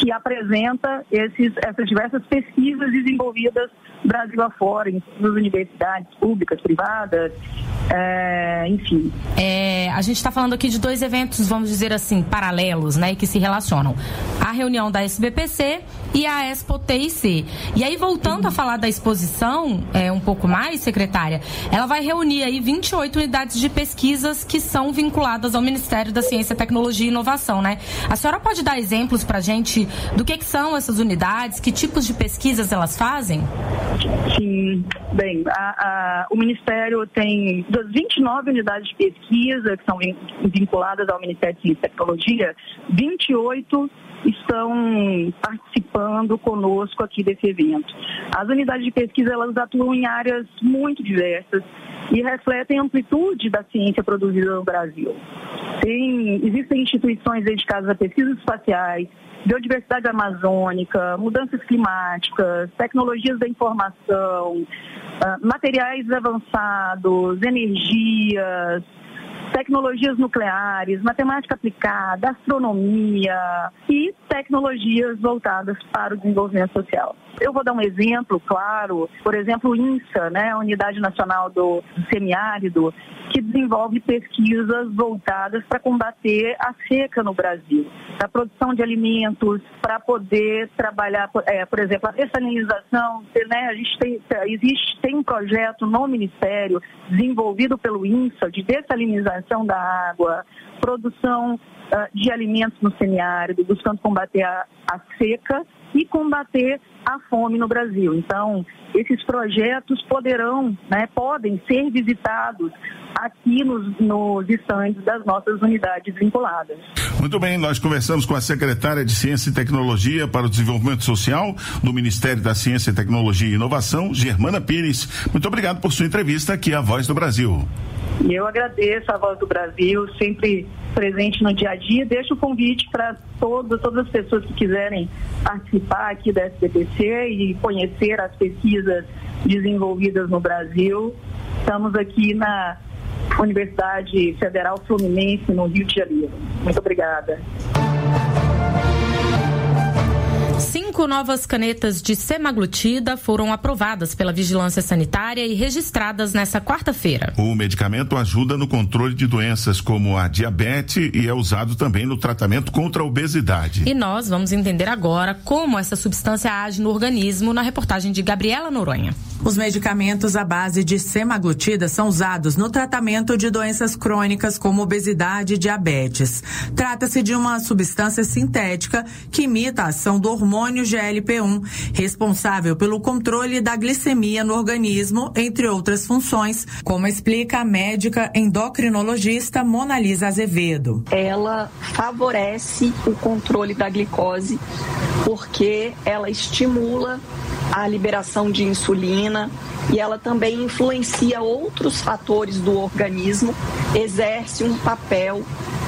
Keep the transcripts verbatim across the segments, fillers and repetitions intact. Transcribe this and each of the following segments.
que apresenta esses, essas diversas pesquisas desenvolvidas Brasil afora, em nas universidades públicas, privadas, é, enfim. É, a gente está falando aqui de dois eventos, vamos dizer assim, paralelos, né, que se relacionam. A reunião da S B P C e a Expo T I C. E aí, voltando uhum. a falar da exposição, é, um pouco mais, secretária, ela vai reunir aí vinte e oito unidades de pesquisas que são vinculadas ao Ministério da Ciência, Tecnologia e Inovação, né? A senhora pode dar exemplos para a gente do que, que são essas unidades, que tipos de pesquisas elas fazem? Sim, bem, a, a, o Ministério tem das vinte e nove unidades de pesquisa que são vinculadas ao Ministério de Ciência e Tecnologia, vinte e oito estão participando conosco aqui desse evento. As unidades de pesquisa, elas atuam em áreas muito diversas e refletem a amplitude da ciência produzida no Brasil. Tem, existem instituições dedicadas a pesquisas espaciais, biodiversidade amazônica, mudanças climáticas, tecnologias da informação, materiais avançados, energias, tecnologias nucleares, matemática aplicada, astronomia e tecnologias voltadas para o desenvolvimento social. Eu vou dar um exemplo, claro, por exemplo, o INSA, né, a Unidade Nacional do Semiárido, que desenvolve pesquisas voltadas para combater a seca no Brasil, para a produção de alimentos, para poder trabalhar, é, por exemplo, a dessalinização, né, a gente tem, existe, tem um projeto no Ministério desenvolvido pelo INSA de dessalinização da água, produção uh, de alimentos no semiárido, buscando combater a, a seca e combater a fome no Brasil. Então, esses projetos poderão, né, podem ser visitados aqui nos, nos estandes das nossas unidades vinculadas. Muito bem, nós conversamos com a secretária de Ciência e Tecnologia para o Desenvolvimento Social do Ministério da Ciência, Tecnologia e Inovação, Germana Pires. Muito obrigado por sua entrevista aqui à Voz do Brasil. E eu agradeço a Voz do Brasil, sempre presente no dia a dia. Deixo o convite para todas, todas as pessoas que quiserem participar aqui da S B P C e conhecer as pesquisas desenvolvidas no Brasil. Estamos aqui na Universidade Federal Fluminense, no Rio de Janeiro. Muito obrigada. Cinco novas canetas de semaglutida foram aprovadas pela Vigilância Sanitária e registradas nessa quarta-feira. O medicamento ajuda no controle de doenças como a diabetes e é usado também no tratamento contra a obesidade. E nós vamos entender agora como essa substância age no organismo na reportagem de Gabriela Noronha. Os medicamentos à base de semaglutida são usados no tratamento de doenças crônicas como obesidade e diabetes. Trata-se de uma substância sintética que imita a ação do hormônio G L P um, responsável pelo controle da glicemia no organismo, entre outras funções, como explica a médica endocrinologista Monalisa Azevedo. Ela favorece o controle da glicose porque ela estimula a liberação de insulina e ela também influencia outros fatores do organismo, exerce um papel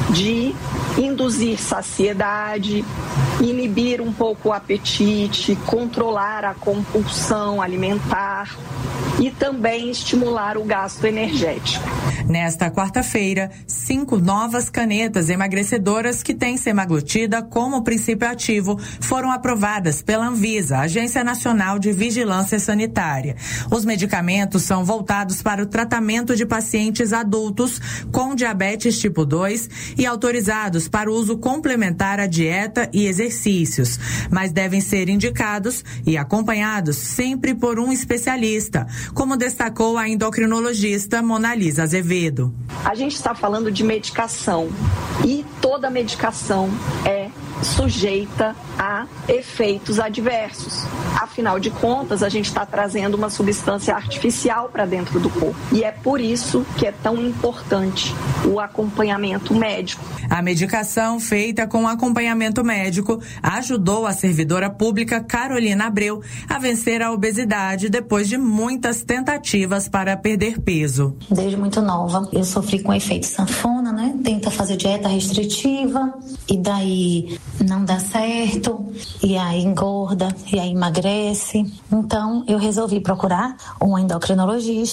de induzir saciedade, inibir um pouco o apetite, controlar a compulsão alimentar e também estimular o gasto energético. Nesta quarta-feira, cinco novas canetas emagrecedoras que têm semaglutida como princípio ativo foram aprovadas pela Anvisa, Agência Nacional de Vigilância Sanitária. Os medicamentos são voltados para o tratamento de pacientes adultos com diabetes tipo dois e autorizados para o uso complementar à dieta e exercícios, mas devem ser indicados e acompanhados sempre por um especialista, como destacou a endocrinologista Monalisa Azevedo. A gente está falando de medicação e toda medicação é sujeita a efeitos adversos. Afinal de contas, a gente está trazendo uma substância artificial para dentro do corpo. E é por isso que é tão importante o acompanhamento médico. A medicação feita com acompanhamento médico ajudou a servidora pública Carolina Abreu a vencer a obesidade depois de muitas tentativas para perder peso. Desde muito nova, eu sofri com efeito sanfona, né? Tenta fazer dieta restritiva e daí não dá certo, e aí engorda, e aí emagrece. Então, eu resolvi procurar um endocrinologista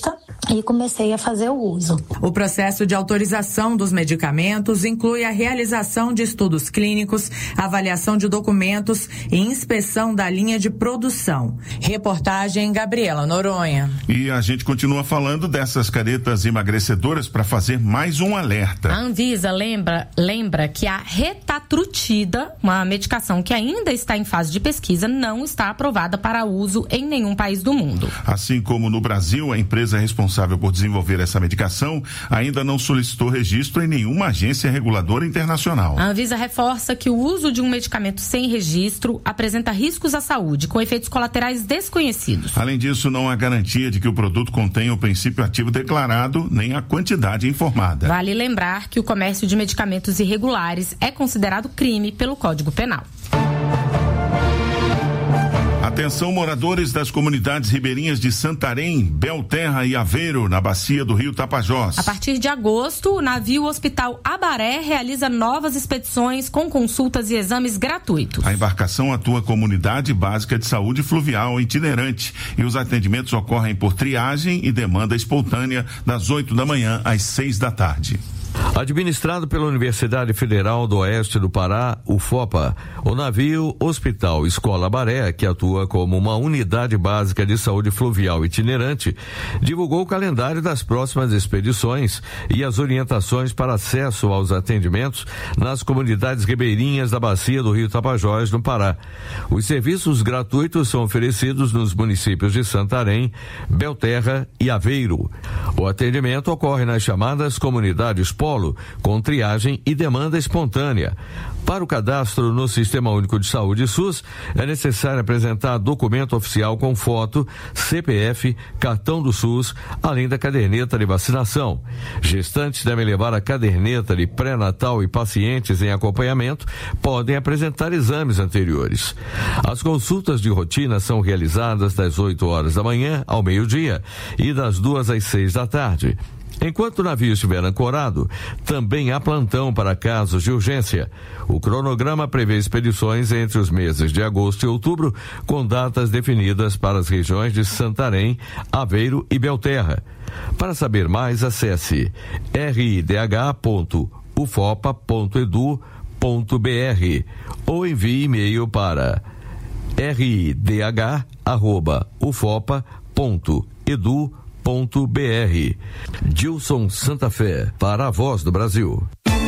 e comecei a fazer o uso. O processo de autorização dos medicamentos inclui a realização de estudos clínicos, avaliação de documentos e inspeção da linha de produção. Reportagem Gabriela Noronha. E a gente continua falando dessas caretas emagrecedoras para fazer mais um alerta. A Anvisa lembra, lembra que a retatrutida, uma medicação que ainda está em fase de pesquisa, não está aprovada para uso em nenhum país do mundo. Assim como no Brasil, a empresa responsável por desenvolver essa medicação ainda não solicitou registro em nenhuma agência reguladora internacional. A Anvisa reforça que o uso de um medicamento sem registro apresenta riscos à saúde, com efeitos colaterais desconhecidos. Além disso, não há garantia de que o produto contenha o princípio ativo declarado, nem a quantidade informada. Vale lembrar que o comércio de medicamentos irregulares é considerado crime pelo Código Penal. Atenção, moradores das comunidades ribeirinhas de Santarém, Belterra e Aveiro, na bacia do rio Tapajós. A partir de agosto, o navio Hospital Abaré realiza novas expedições com consultas e exames gratuitos. A embarcação atua como unidade básica de saúde fluvial itinerante e os atendimentos ocorrem por triagem e demanda espontânea das oito da manhã às seis da tarde. Administrado pela Universidade Federal do Oeste do Pará, U F O P A, o navio Hospital Escola Abaré, que atua como uma unidade básica de saúde fluvial itinerante, divulgou o calendário das próximas expedições e as orientações para acesso aos atendimentos nas comunidades ribeirinhas da bacia do rio Tapajós, no Pará. Os serviços gratuitos são oferecidos nos municípios de Santarém, Belterra e Aveiro. O atendimento ocorre nas chamadas comunidades polo, com triagem e demanda espontânea. Para o cadastro no Sistema Único de Saúde SUS, é necessário apresentar documento oficial com foto, C P F, cartão do SUS, além da caderneta de vacinação. Gestantes devem levar a caderneta de pré-natal e pacientes em acompanhamento podem apresentar exames anteriores. As consultas de rotina são realizadas das oito horas da manhã ao meio-dia e das duas às seis da tarde. Enquanto o navio estiver ancorado, também há plantão para casos de urgência. O cronograma prevê expedições entre os meses de agosto e outubro, com datas definidas para as regiões de Santarém, Aveiro e Belterra. Para saber mais, acesse r i d h ponto u f o p a ponto e d u ponto b r ou envie e-mail para r i d h arroba u f o p a ponto e d u ponto b r. Gilson Santa Fé, para a Voz do Brasil.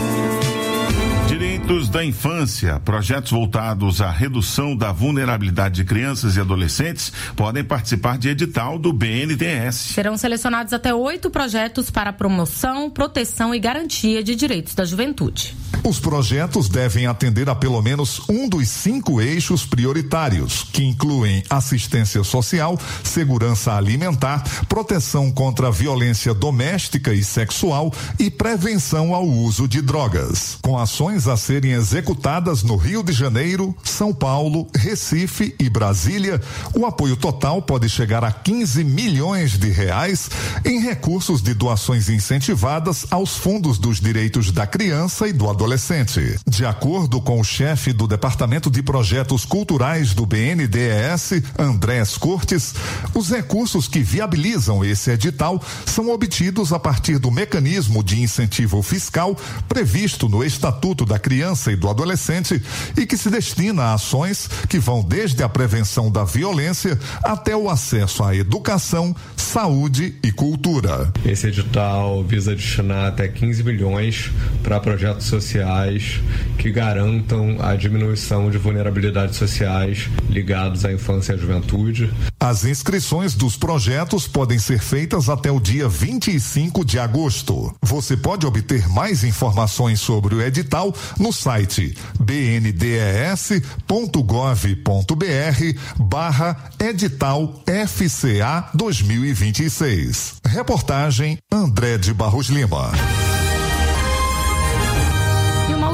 Direitos da infância. Projetos voltados à redução da vulnerabilidade de crianças e adolescentes podem participar de edital do B N D E S. Serão selecionados até oito projetos para promoção, proteção e garantia de direitos da juventude. Os projetos devem atender a pelo menos um dos cinco eixos prioritários, que incluem assistência social, segurança alimentar, proteção contra a violência doméstica e sexual e prevenção ao uso de drogas. Com ações a serem executadas no Rio de Janeiro, São Paulo, Recife e Brasília, o apoio total pode chegar a quinze milhões de reais em recursos de doações incentivadas aos fundos dos direitos da criança e do adolescente. De acordo com o chefe do Departamento de Projetos Culturais do B N D E S, Andrés Cortes, os recursos que viabilizam esse edital são obtidos a partir do mecanismo de incentivo fiscal previsto no Estatuto da Criança e do Adolescente e que se destina a ações que vão desde a prevenção da violência até o acesso à educação, saúde e cultura. Esse edital visa destinar até quinze milhões para projetos sociais que garantam a diminuição de vulnerabilidades sociais ligados à infância e à juventude. As inscrições dos projetos podem ser feitas até o dia vinte e cinco de agosto. Você pode obter mais informações sobre o edital no site b n d e s ponto gov ponto b r barra edital F C A dois mil e vinte e seis. Reportagem André de Barros Lima.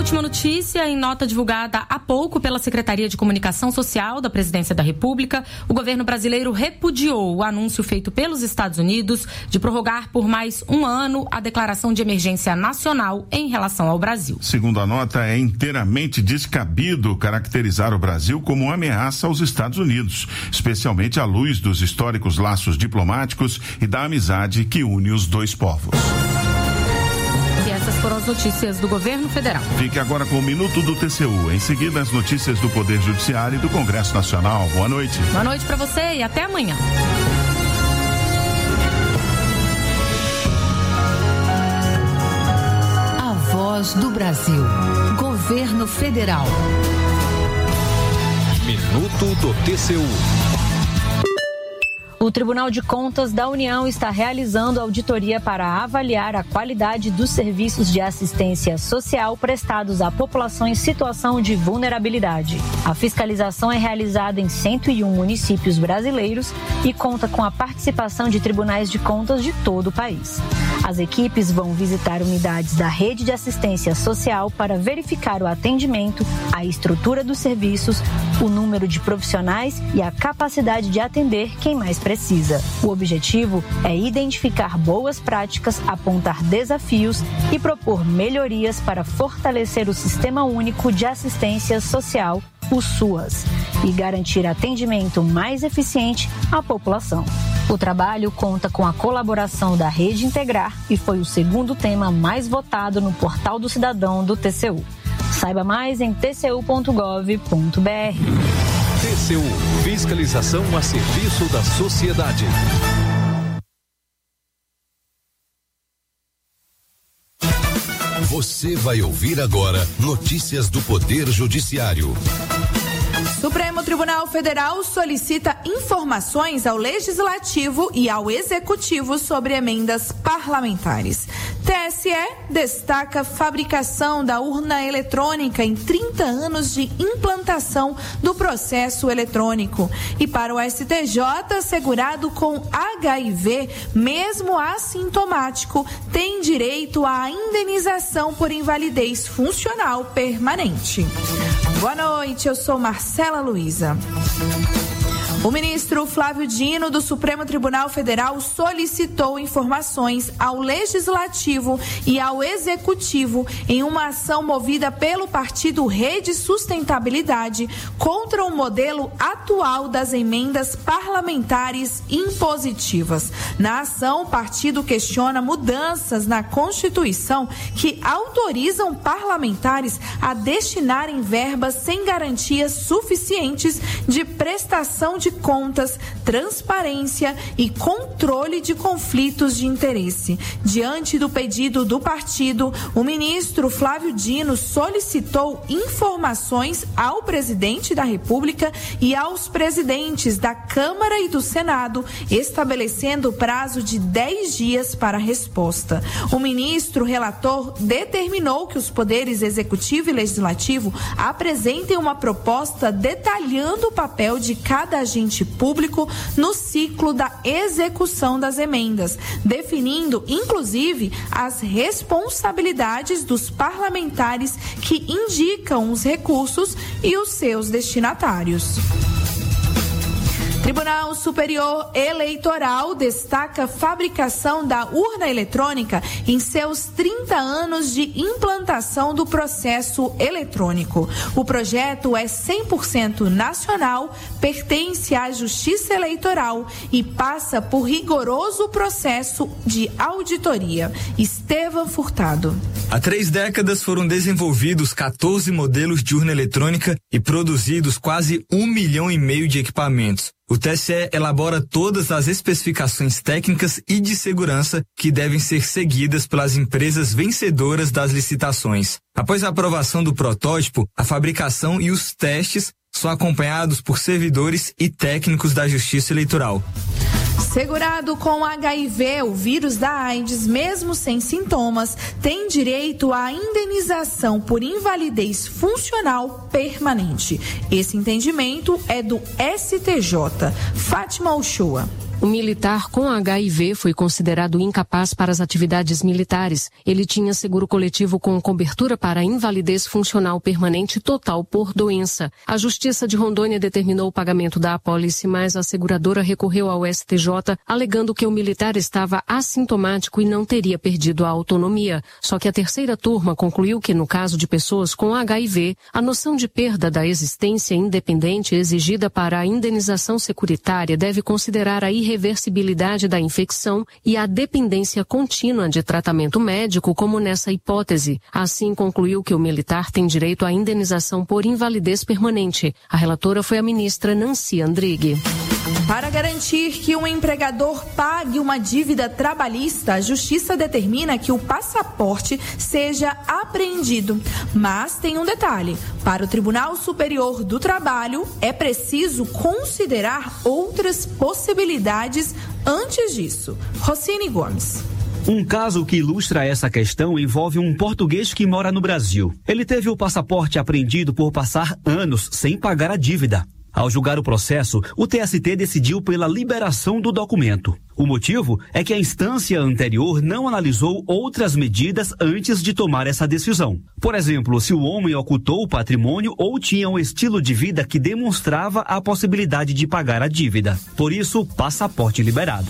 última notícia, em nota divulgada há pouco pela Secretaria de Comunicação Social da Presidência da República, o governo brasileiro repudiou o anúncio feito pelos Estados Unidos de prorrogar por mais um ano a declaração de emergência nacional em relação ao Brasil. Segundo a nota, é inteiramente descabido caracterizar o Brasil como uma ameaça aos Estados Unidos, especialmente à luz dos históricos laços diplomáticos e da amizade que une os dois povos. E essas foram as notícias do governo federal. Fique agora com o Minuto do T C U. Em seguida, as notícias do Poder Judiciário e do Congresso Nacional. Boa noite. Boa noite para você e até amanhã. A Voz do Brasil. Governo Federal. Minuto do T C U. O Tribunal de Contas da União está realizando auditoria para avaliar a qualidade dos serviços de assistência social prestados à população em situação de vulnerabilidade. A fiscalização é realizada em cento e um municípios brasileiros e conta com a participação de tribunais de contas de todo o país. As equipes vão visitar unidades da rede de assistência social para verificar o atendimento, a estrutura dos serviços, o número de profissionais e a capacidade de atender quem mais precisa. Precisa. O objetivo é identificar boas práticas, apontar desafios e propor melhorias para fortalecer o Sistema Único de Assistência Social, o SUAS, e garantir atendimento mais eficiente à população. O trabalho conta com a colaboração da Rede Integrar e foi o segundo tema mais votado no Portal do Cidadão do T C U. Saiba mais em t c u ponto gov ponto b r. T C U, fiscalização a serviço da sociedade. Você vai ouvir agora notícias do Poder Judiciário. Supremo Tribunal Federal solicita informações ao Legislativo e ao Executivo sobre emendas parlamentares. T S E destaca fabricação da urna eletrônica em trinta anos de implantação do processo eletrônico. E para o S T J, segurado com H I V, mesmo assintomático, tem direito à indenização por invalidez funcional permanente. Boa noite, eu sou Marcela Luiza. O ministro Flávio Dino, do Supremo Tribunal Federal, solicitou informações ao Legislativo e ao Executivo em uma ação movida pelo partido Rede Sustentabilidade contra o modelo atual das emendas parlamentares impositivas. Na ação, o partido questiona mudanças na Constituição que autorizam parlamentares a destinarem verbas sem garantias suficientes de prestação de contas, transparência e controle de conflitos de interesse. Diante do pedido do partido, o ministro Flávio Dino solicitou informações ao presidente da República e aos presidentes da Câmara e do Senado, estabelecendo prazo de dez dias para a resposta. O ministro relator determinou que os poderes executivo e legislativo apresentem uma proposta detalhando o papel de cada agente público no ciclo da execução das emendas, definindo, inclusive, as responsabilidades dos parlamentares que indicam os recursos e os seus destinatários. Tribunal Superior Eleitoral destaca fabricação da urna eletrônica em seus trinta anos de implantação do processo eletrônico. O projeto é cem por cento nacional, pertence à Justiça Eleitoral e passa por rigoroso processo de auditoria. Estevão Furtado. Há três décadas foram desenvolvidos quatorze modelos de urna eletrônica e produzidos quase um milhão e meio de equipamentos. O T S E elabora todas as especificações técnicas e de segurança que devem ser seguidas pelas empresas vencedoras das licitações. Após a aprovação do protótipo, a fabricação e os testes são acompanhados por servidores e técnicos da Justiça Eleitoral. Segurado com H I V, o vírus da AIDS, mesmo sem sintomas, tem direito à indenização por invalidez funcional permanente. Esse entendimento é do S T J. Fátima Uchoa. O militar com H I V foi considerado incapaz para as atividades militares. Ele tinha seguro coletivo com cobertura para invalidez funcional permanente total por doença. A Justiça de Rondônia determinou o pagamento da apólice, mas a seguradora recorreu ao S T J, alegando que o militar estava assintomático e não teria perdido a autonomia. Só que a terceira turma concluiu que, no caso de pessoas com H I V, a noção de perda da existência independente exigida para a indenização securitária deve considerar a irreversibilidade da infecção e a dependência contínua de tratamento médico, como nessa hipótese. Assim, concluiu que o militar tem direito à indenização por invalidez permanente. A relatora foi a ministra Nancy Andrighi. Para garantir que um empregador pague uma dívida trabalhista, a Justiça determina que o passaporte seja apreendido. Mas tem um detalhe: para o Tribunal Superior do Trabalho, é preciso considerar outras possibilidades antes disso. Rocine Gomes. Um caso que ilustra essa questão envolve um português que mora no Brasil. Ele teve o passaporte apreendido por passar anos sem pagar a dívida. Ao julgar o processo, o T S T decidiu pela liberação do documento. O motivo é que a instância anterior não analisou outras medidas antes de tomar essa decisão. Por exemplo, se o homem ocultou o patrimônio ou tinha um estilo de vida que demonstrava a possibilidade de pagar a dívida. Por isso, passaporte liberado.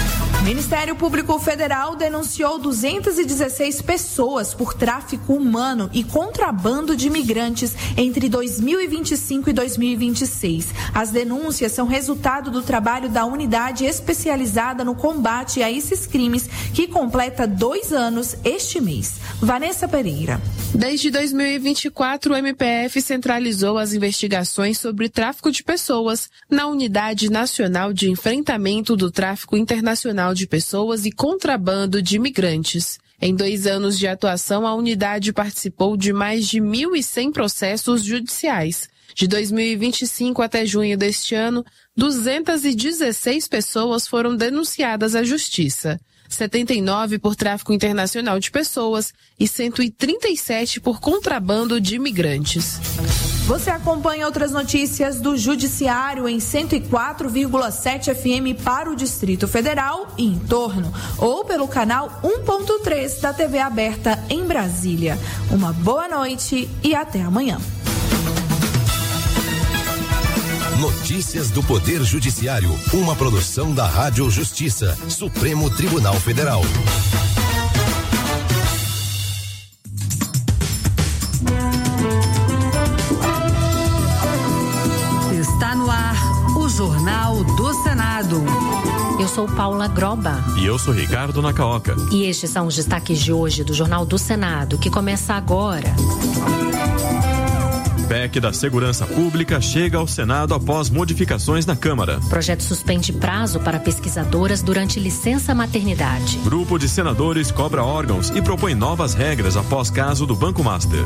O Ministério Público Federal denunciou duzentas e dezesseis pessoas por tráfico humano e contrabando de imigrantes entre dois mil e vinte e cinco e dois mil e vinte e seis. As denúncias são resultado do trabalho da unidade especializada no combate a esses crimes, que completa dois anos este mês. Vanessa Pereira. Desde dois mil e vinte e quatro, o M P F centralizou as investigações sobre tráfico de pessoas na Unidade Nacional de Enfrentamento do Tráfico Internacional de Pessoas e Contrabando de Imigrantes. Em dois anos de atuação, a unidade participou de mais de mil e cem processos judiciais. De dois mil e vinte e cinco até junho deste ano, duzentas e dezesseis pessoas foram denunciadas à Justiça. setenta e nove por tráfico internacional de pessoas e cento e trinta e sete por contrabando de imigrantes. Você acompanha outras notícias do Judiciário em cento e quatro vírgula sete F M para o Distrito Federal e em torno, ou pelo canal um ponto três da T V aberta em Brasília. Uma boa noite e até amanhã. Notícias do Poder Judiciário, uma produção da Rádio Justiça, Supremo Tribunal Federal. Está no ar o Jornal do Senado. Eu sou Paula Groba. E eu sou Ricardo Nacaoca. E estes são os destaques de hoje do Jornal do Senado, que começa agora. P E C da Segurança Pública chega ao Senado após modificações na Câmara. Projeto suspende prazo para pesquisadoras durante licença maternidade. Grupo de senadores cobra órgãos e propõe novas regras após caso do Banco Master.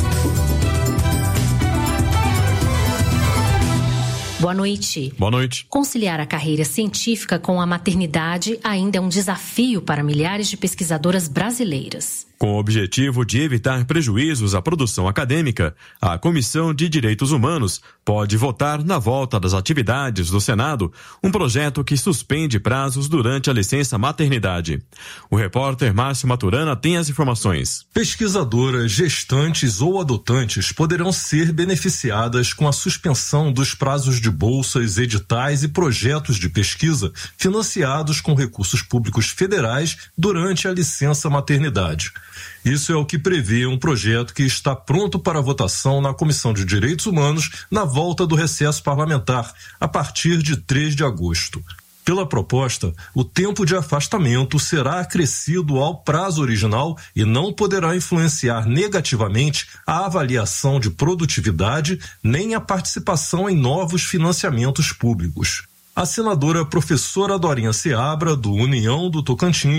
Boa noite. Boa noite. Conciliar a carreira científica com a maternidade ainda é um desafio para milhares de pesquisadoras brasileiras. Com o objetivo de evitar prejuízos à produção acadêmica, a Comissão de Direitos Humanos pode votar na volta das atividades do Senado um projeto que suspende prazos durante a licença maternidade. O repórter Márcio Maturana tem as informações. Pesquisadoras, gestantes ou adotantes poderão ser beneficiadas com a suspensão dos prazos de bolsas, editais e projetos de pesquisa financiados com recursos públicos federais durante a licença maternidade. Isso é o que prevê um projeto que está pronto para votação na Comissão de Direitos Humanos na volta do recesso parlamentar, a partir de três de agosto. Pela proposta, o tempo de afastamento será acrescido ao prazo original e não poderá influenciar negativamente a avaliação de produtividade nem a participação em novos financiamentos públicos. A senadora professora Dorinha Seabra, do União do Tocantins,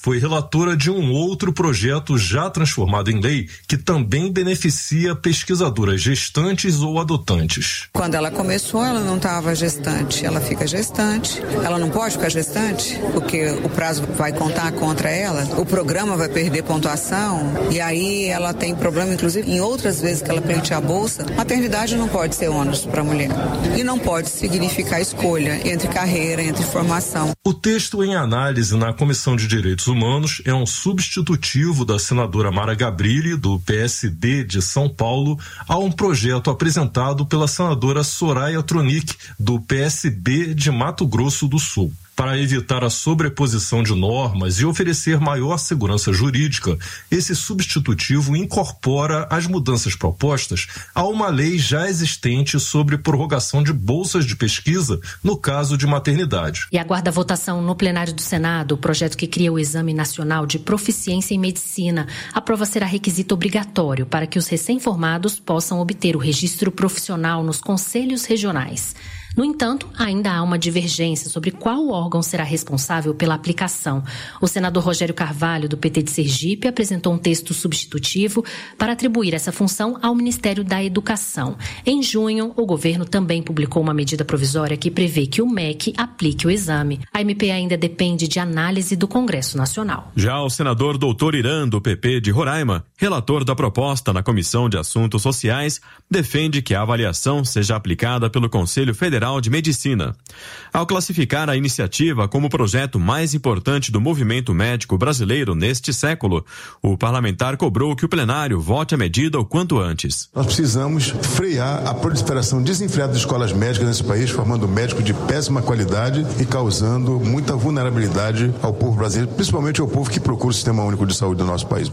foi relatora de um outro projeto já transformado em lei que também beneficia pesquisadoras gestantes ou adotantes. Quando ela começou, ela não estava gestante, ela fica gestante, ela não pode ficar gestante, porque o prazo vai contar contra ela, o programa vai perder pontuação, e aí ela tem problema, inclusive, em outras vezes que ela pleiteia a bolsa. Maternidade não pode ser ônus para a mulher, e não pode significar escolha entre carreira, entre formação. O texto em análise na Comissão de Direitos Humanos é um substitutivo da senadora Mara Gabrilli, do P S D de São Paulo, a um projeto apresentado pela senadora Soraya Tronic, do P S B de Mato Grosso do Sul. Para evitar a sobreposição de normas e oferecer maior segurança jurídica, esse substitutivo incorpora as mudanças propostas a uma lei já existente sobre prorrogação de bolsas de pesquisa no caso de maternidade. E aguarda a votação no plenário do Senado o projeto que cria o Exame Nacional de Proficiência em Medicina. A prova será requisito obrigatório para que os recém-formados possam obter o registro profissional nos conselhos regionais. No entanto, ainda há uma divergência sobre qual órgão será responsável pela aplicação. O senador Rogério Carvalho, do P T de Sergipe, apresentou um texto substitutivo para atribuir essa função ao Ministério da Educação. Em junho, o governo também publicou uma medida provisória que prevê que o M E C aplique o exame. A M P ainda depende de análise do Congresso Nacional. Já o senador doutor Irã, do P P de Roraima, relator da proposta na Comissão de Assuntos Sociais, defende que a avaliação seja aplicada pelo Conselho Federal de Medicina. Ao classificar a iniciativa como o projeto mais importante do movimento médico brasileiro neste século, o parlamentar cobrou que o plenário vote a medida o quanto antes. Nós precisamos frear a proliferação desenfreada de escolas médicas nesse país, formando médicos de péssima qualidade e causando muita vulnerabilidade ao povo brasileiro, principalmente ao povo que procura o Sistema Único de Saúde do nosso país.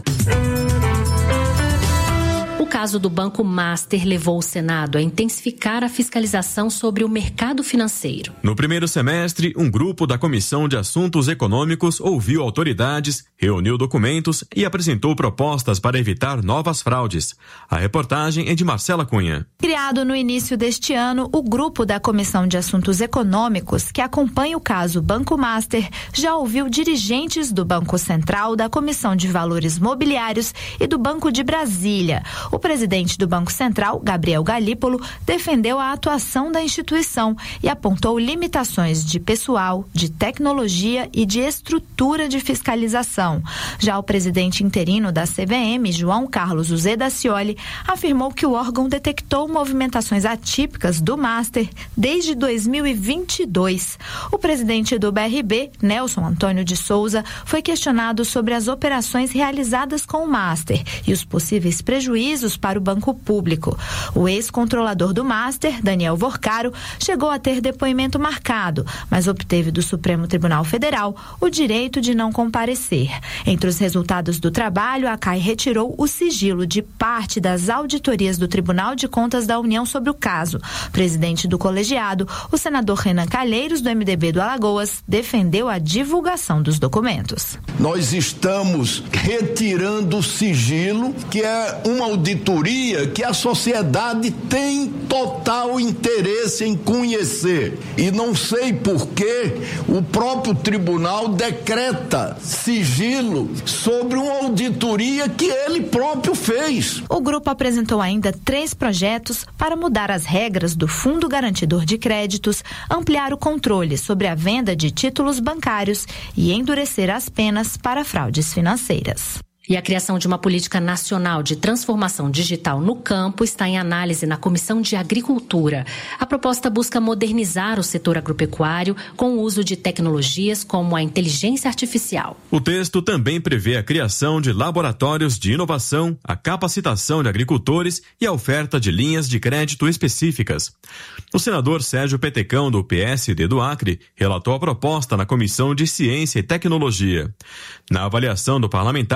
O caso do Banco Master levou o Senado a intensificar a fiscalização sobre o mercado financeiro. No primeiro semestre, um grupo da Comissão de Assuntos Econômicos ouviu autoridades, reuniu documentos e apresentou propostas para evitar novas fraudes. A reportagem é de Marcela Cunha. Criado no início deste ano, o grupo da Comissão de Assuntos Econômicos, que acompanha o caso Banco Master, já ouviu dirigentes do Banco Central, da Comissão de Valores Mobiliários e do Banco de Brasília. O presidente do Banco Central, Gabriel Galípolo, defendeu a atuação da instituição e apontou limitações de pessoal, de tecnologia e de estrutura de fiscalização. Já o presidente interino da C V M, João Carlos Uzeda Scioli, afirmou que o órgão detectou movimentações atípicas do Master desde dois mil e vinte e dois. O presidente do B R B, Nelson Antônio de Souza, foi questionado sobre as operações realizadas com o Master e os possíveis prejuízos para o banco público. O ex-controlador do Master, Daniel Vorcaro, chegou a ter depoimento marcado, mas obteve do Supremo Tribunal Federal o direito de não comparecer. Entre os resultados do trabalho, a C A I retirou o sigilo de parte das auditorias do Tribunal de Contas da União sobre o caso. Presidente do colegiado, o senador Renan Calheiros, do M D B do Alagoas, defendeu a divulgação dos documentos. Nós estamos retirando o sigilo, que é uma auditoria que a sociedade tem total interesse em conhecer. E não sei por que o próprio tribunal decreta sigilo sobre uma auditoria que ele próprio fez. O grupo apresentou ainda três projetos para mudar as regras do Fundo Garantidor de Créditos, ampliar o controle sobre a venda de títulos bancários e endurecer as penas para fraudes financeiras. E a criação de uma política nacional de transformação digital no campo está em análise na Comissão de Agricultura. A proposta busca modernizar o setor agropecuário com o uso de tecnologias como a inteligência artificial. O texto também prevê a criação de laboratórios de inovação, a capacitação de agricultores e a oferta de linhas de crédito específicas. O senador Sérgio Petecão, do P S D do Acre, relatou a proposta na Comissão de Ciência e Tecnologia. Na avaliação do parlamentar,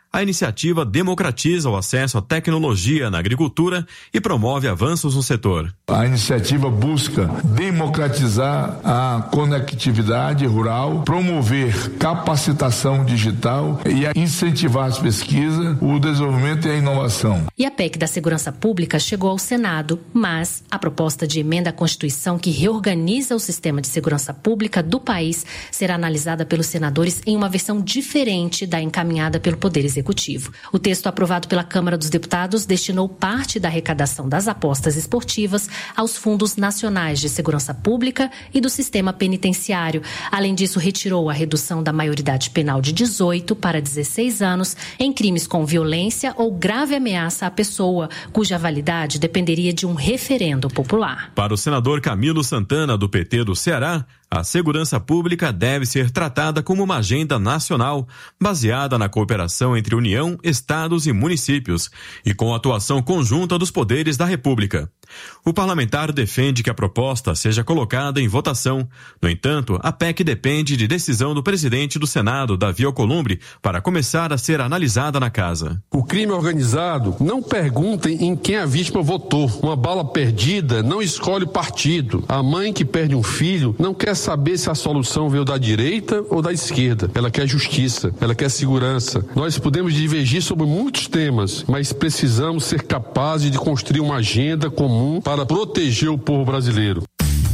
a iniciativa democratiza o acesso à tecnologia na agricultura e promove avanços no setor. A iniciativa busca democratizar a conectividade rural, promover capacitação digital e incentivar as pesquisas, o desenvolvimento e a inovação. E a P E C da Segurança Pública chegou ao Senado, mas a proposta de emenda à Constituição que reorganiza o sistema de segurança pública do país será analisada pelos senadores em uma versão diferente da encaminhada pelo Poder Executivo. O texto aprovado pela Câmara dos Deputados destinou parte da arrecadação das apostas esportivas aos fundos nacionais de segurança pública e do sistema penitenciário. Além disso, retirou a redução da maioridade penal de dezoito para dezesseis anos em crimes com violência ou grave ameaça à pessoa, cuja validade dependeria de um referendo popular. Para o senador Camilo Santana, do P T do Ceará, a segurança pública deve ser tratada como uma agenda nacional, baseada na cooperação entre União, estados e municípios, e com a atuação conjunta dos poderes da República. O parlamentar defende que a proposta seja colocada em votação. No entanto, a P E C depende de decisão do presidente do Senado, Davi Alcolumbre, para começar a ser analisada na casa. O crime organizado não pergunta em quem a vítima votou. Uma bala perdida não escolhe partido. A mãe que perde um filho não quer saber se a solução veio da direita ou da esquerda. Ela quer justiça, ela quer segurança. Nós podemos divergir sobre muitos temas, mas precisamos ser capazes de construir uma agenda comum para proteger o povo brasileiro.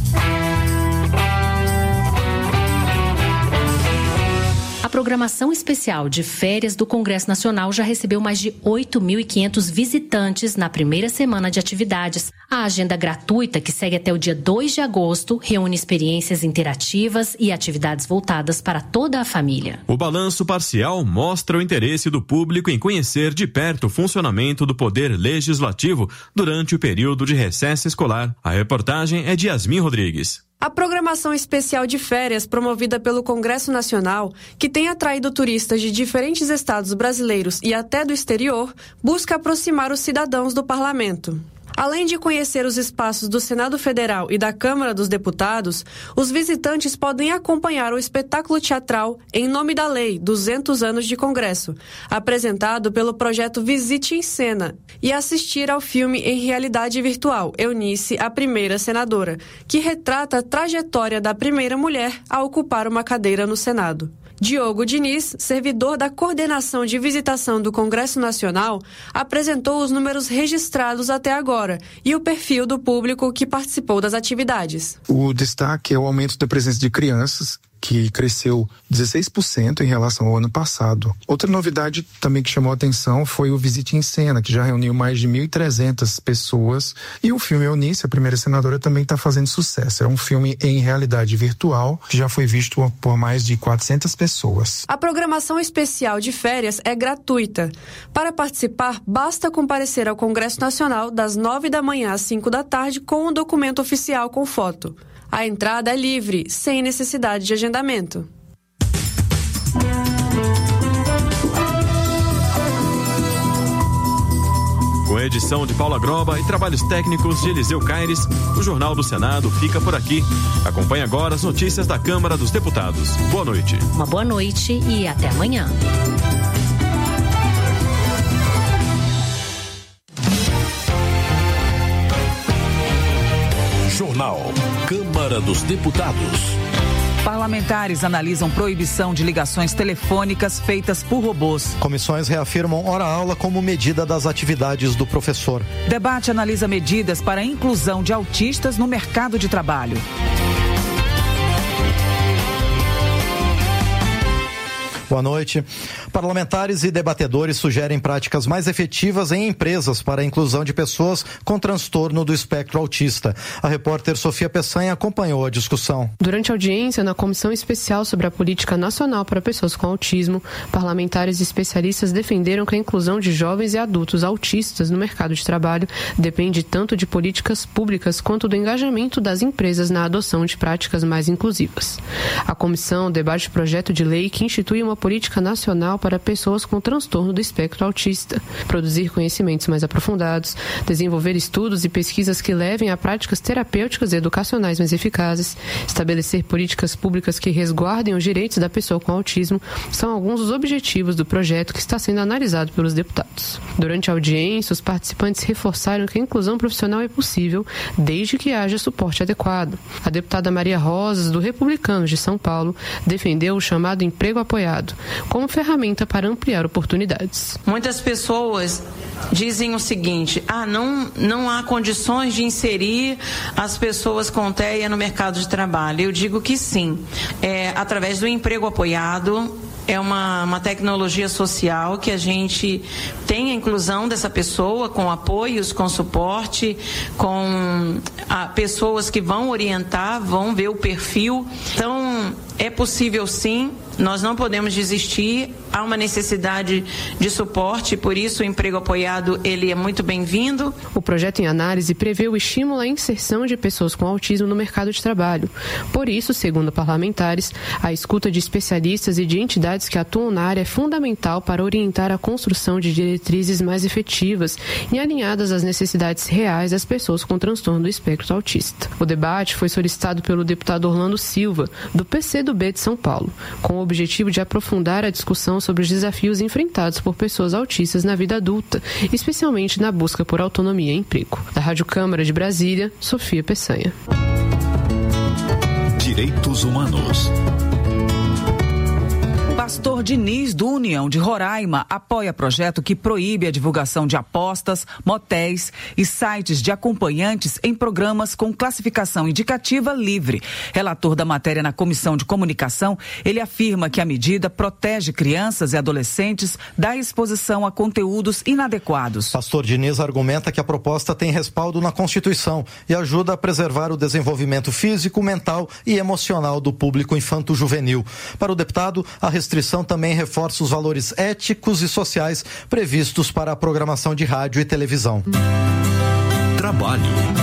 A programação especial de férias do Congresso Nacional já recebeu mais de oito mil e quinhentos visitantes na primeira semana de atividades. A agenda gratuita, que segue até o dia dois de agosto, reúne experiências interativas e atividades voltadas para toda a família. O balanço parcial mostra o interesse do público em conhecer de perto o funcionamento do Poder Legislativo durante o período de recesso escolar. A reportagem é de Yasmin Rodrigues. A programação especial de férias promovida pelo Congresso Nacional, que tem atraído turistas de diferentes estados brasileiros e até do exterior, busca aproximar os cidadãos do parlamento. Além de conhecer os espaços do Senado Federal e da Câmara dos Deputados, os visitantes podem acompanhar o espetáculo teatral Em Nome da Lei, duzentos anos de Congresso, apresentado pelo projeto Visite em Cena, e assistir ao filme em realidade virtual, Eunice, a Primeira Senadora, que retrata a trajetória da primeira mulher a ocupar uma cadeira no Senado. Diogo Diniz, servidor da Coordenação de Visitação do Congresso Nacional, apresentou os números registrados até agora e o perfil do público que participou das atividades. O destaque é o aumento da presença de crianças, que cresceu dezesseis por cento em relação ao ano passado. Outra novidade também que chamou a atenção foi o Visite em Cena, que já reuniu mais de mil e trezentas pessoas. E o filme Eunice, a Primeira Senadora, também está fazendo sucesso. É um filme em realidade virtual, que já foi visto por mais de quatrocentas pessoas. A programação especial de férias é gratuita. Para participar, basta comparecer ao Congresso Nacional das nove da manhã às cinco da tarde com um documento oficial com foto. A entrada é livre, sem necessidade de agendamento. Com a edição de Paula Groba e trabalhos técnicos de Eliseu Caires, o Jornal do Senado fica por aqui. Acompanhe agora as notícias da Câmara dos Deputados. Boa noite. Uma boa noite e até amanhã. Jornal Câmara dos Deputados. Parlamentares analisam proibição de ligações telefônicas feitas por robôs. Comissões reafirmam hora-aula como medida das atividades do professor. Debate analisa medidas para a inclusão de autistas no mercado de trabalho. Boa noite. Parlamentares e debatedores sugerem práticas mais efetivas em empresas para a inclusão de pessoas com transtorno do espectro autista. A repórter Sofia Peçanha acompanhou a discussão. Durante a audiência na Comissão Especial sobre a Política Nacional para Pessoas com Autismo, parlamentares e especialistas defenderam que a inclusão de jovens e adultos autistas no mercado de trabalho depende tanto de políticas públicas quanto do engajamento das empresas na adoção de práticas mais inclusivas. A comissão debate o projeto de lei que institui uma política nacional para pessoas com transtorno do espectro autista, produzir conhecimentos mais aprofundados, desenvolver estudos e pesquisas que levem a práticas terapêuticas e educacionais mais eficazes, estabelecer políticas públicas que resguardem os direitos da pessoa com autismo, são alguns dos objetivos do projeto que está sendo analisado pelos deputados. Durante a audiência, os participantes reforçaram que a inclusão profissional é possível desde que haja suporte adequado. A deputada Maria Rosas, do Republicanos de São Paulo, defendeu o chamado emprego apoiado como ferramenta para ampliar oportunidades. Muitas pessoas dizem o seguinte: ah, não, não há condições de inserir as pessoas com T E A no mercado de trabalho. Eu digo que sim, é, através do emprego apoiado. É uma, uma tecnologia social que a gente tem a inclusão dessa pessoa com apoios, com suporte, com a, pessoas que vão orientar, vão ver o perfil. Então, é possível sim, nós não podemos desistir, há uma necessidade de suporte, por isso o emprego apoiado ele é muito bem-vindo. O projeto em análise prevê o estímulo à inserção de pessoas com autismo no mercado de trabalho. Por isso, segundo parlamentares, a escuta de especialistas e de entidades que atuam na área é fundamental para orientar a construção de diretrizes mais efetivas e alinhadas às necessidades reais das pessoas com transtorno do espectro autista. O debate foi solicitado pelo deputado Orlando Silva, do P C do B de São Paulo, com o objetivo de aprofundar a discussão sobre os desafios enfrentados por pessoas autistas na vida adulta, especialmente na busca por autonomia e emprego. Da Rádio Câmara de Brasília, Sofia Peçanha. Direitos Humanos. Pastor Diniz, do União de Roraima, apoia projeto que proíbe a divulgação de apostas, motéis e sites de acompanhantes em programas com classificação indicativa livre. Relator da matéria na Comissão de Comunicação, ele afirma que a medida protege crianças e adolescentes da exposição a conteúdos inadequados. Pastor Diniz argumenta que a proposta tem respaldo na Constituição e ajuda a preservar o desenvolvimento físico, mental e emocional do público infanto-juvenil. Para o deputado, a restrição também reforça os valores éticos e sociais previstos para a programação de rádio e televisão. Trabalho.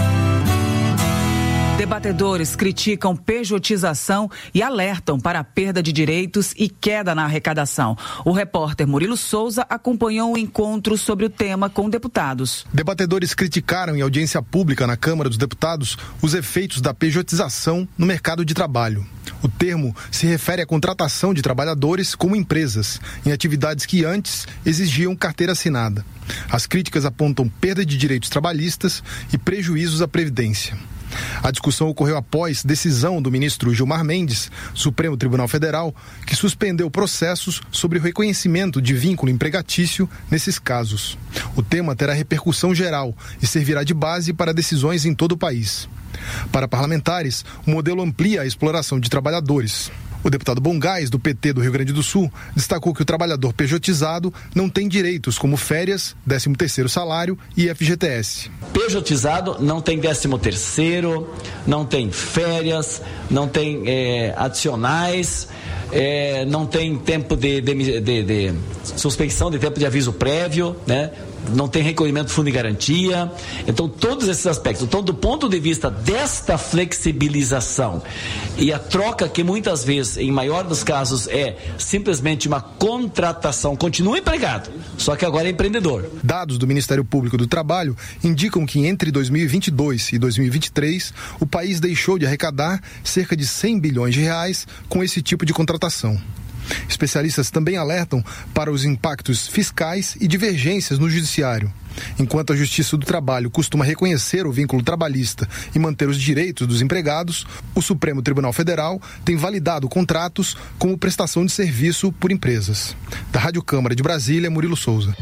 Debatedores criticam pejotização e alertam para a perda de direitos e queda na arrecadação. O repórter Murilo Souza acompanhou o encontro sobre o tema com deputados. Debatedores criticaram em audiência pública na Câmara dos Deputados os efeitos da pejotização no mercado de trabalho. O termo se refere à contratação de trabalhadores como empresas, em atividades que antes exigiam carteira assinada. As críticas apontam perda de direitos trabalhistas e prejuízos à Previdência. A discussão ocorreu após decisão do ministro Gilmar Mendes, Supremo Tribunal Federal, que suspendeu processos sobre o reconhecimento de vínculo empregatício nesses casos. O tema terá repercussão geral e servirá de base para decisões em todo o país. Para parlamentares, o modelo amplia a exploração de trabalhadores. O deputado Bongás, do P T do Rio Grande do Sul, destacou que o trabalhador pejotizado não tem direitos como férias, décimo terceiro salário e F G T S. Pejotizado não tem décimo terceiro, não tem férias, não tem é, adicionais, é, não tem tempo de, de, de, de suspensão de tempo de aviso prévio, né? Não tem recolhimento do fundo de garantia. Então, todos esses aspectos. Então, do ponto de vista desta flexibilização e a troca que muitas vezes, em maior dos casos, é simplesmente uma contratação, continua empregado, só que agora é empreendedor. Dados do Ministério Público do Trabalho indicam que entre dois mil e vinte e dois e dois mil e vinte e três, o país deixou de arrecadar cerca de cem bilhões de reais com esse tipo de contratação. Especialistas também alertam para os impactos fiscais e divergências no judiciário. Enquanto a Justiça do Trabalho costuma reconhecer o vínculo trabalhista e manter os direitos dos empregados, o Supremo Tribunal Federal tem validado contratos como prestação de serviço por empresas. Da Rádio Câmara de Brasília, Murilo Souza.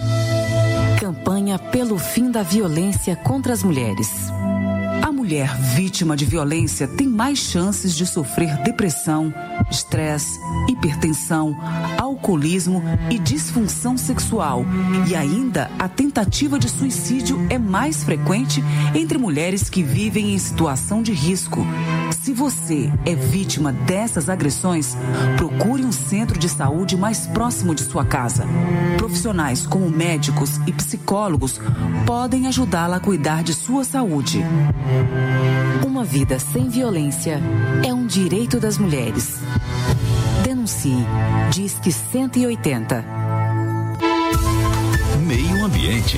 Campanha pelo fim da violência contra as mulheres. A mulher vítima de violência tem mais chances de sofrer depressão, estresse, hipertensão, alcoolismo e disfunção sexual. E ainda a tentativa de suicídio é mais frequente entre mulheres que vivem em situação de risco. Se você é vítima dessas agressões, procure um centro de saúde mais próximo de sua casa. Profissionais como médicos e psicólogos podem ajudá-la a cuidar de sua saúde. Uma vida sem violência é um direito das mulheres. Denuncie. Denuncie. Disque cento e oitenta. Meio Ambiente.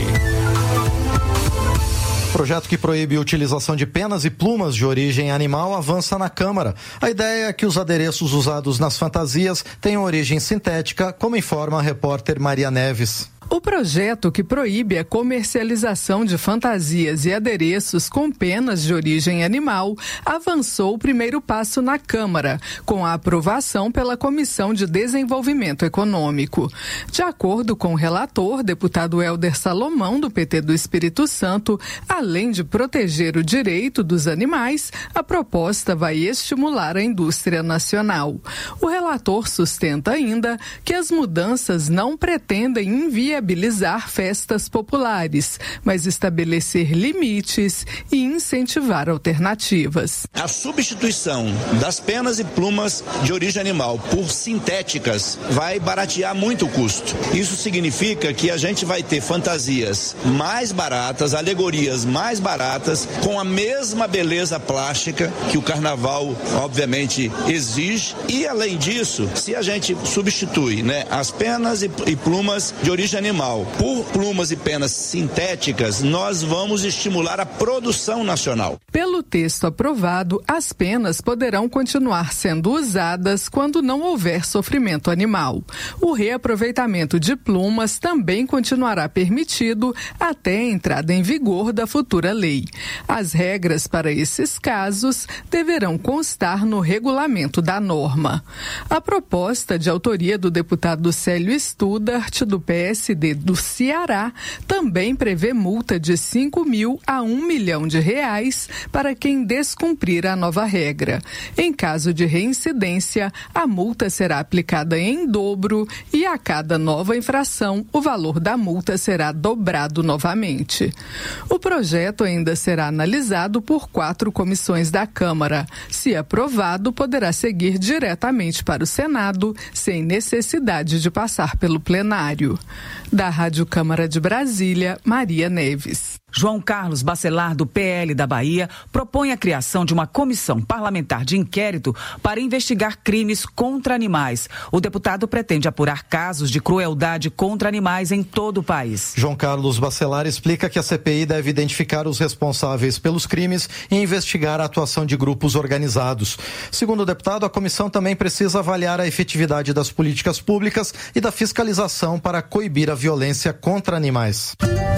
Projeto que proíbe a utilização de penas e plumas de origem animal avança na Câmara. A ideia é que os adereços usados nas fantasias tenham origem sintética, como informa a repórter Maria Neves. O projeto que proíbe a comercialização de fantasias e adereços com penas de origem animal avançou o primeiro passo na Câmara, com a aprovação pela Comissão de Desenvolvimento Econômico. De acordo com o relator, deputado Helder Salomão, do P T do Espírito Santo, além de proteger o direito dos animais, a proposta vai estimular a indústria nacional. O relator sustenta ainda que as mudanças não pretendem inviabilizar viabilizar festas populares, mas estabelecer limites e incentivar alternativas. A substituição das penas e plumas de origem animal por sintéticas vai baratear muito o custo. Isso significa que a gente vai ter fantasias mais baratas, alegorias mais baratas, com a mesma beleza plástica que o carnaval, obviamente, exige. E, além disso, se a gente substitui, né, as penas e, e plumas de origem animal por plumas e penas sintéticas, nós vamos estimular a produção nacional. Pelo texto aprovado, as penas poderão continuar sendo usadas quando não houver sofrimento animal. O reaproveitamento de plumas também continuará permitido até a entrada em vigor da futura lei. As regras para esses casos deverão constar no regulamento da norma. A proposta, de autoria do deputado Célio Studart, do P S D do Ceará, também prevê multa de cinco mil a um milhão de reais para quem descumprir a nova regra. Em caso de reincidência, a multa será aplicada em dobro e a cada nova infração, o valor da multa será dobrado novamente. O projeto ainda será analisado por quatro comissões da Câmara. Se aprovado, poderá seguir diretamente para o Senado, sem necessidade de passar pelo plenário. Da Rádio Câmara de Brasília, Maria Neves. João Carlos Bacelar, do P L da Bahia, propõe a criação de uma comissão parlamentar de inquérito para investigar crimes contra animais. O deputado pretende apurar casos de crueldade contra animais em todo o país. João Carlos Bacelar explica que a C P I deve identificar os responsáveis pelos crimes e investigar a atuação de grupos organizados. Segundo o deputado, a comissão também precisa avaliar a efetividade das políticas públicas e da fiscalização para coibir a violência contra animais.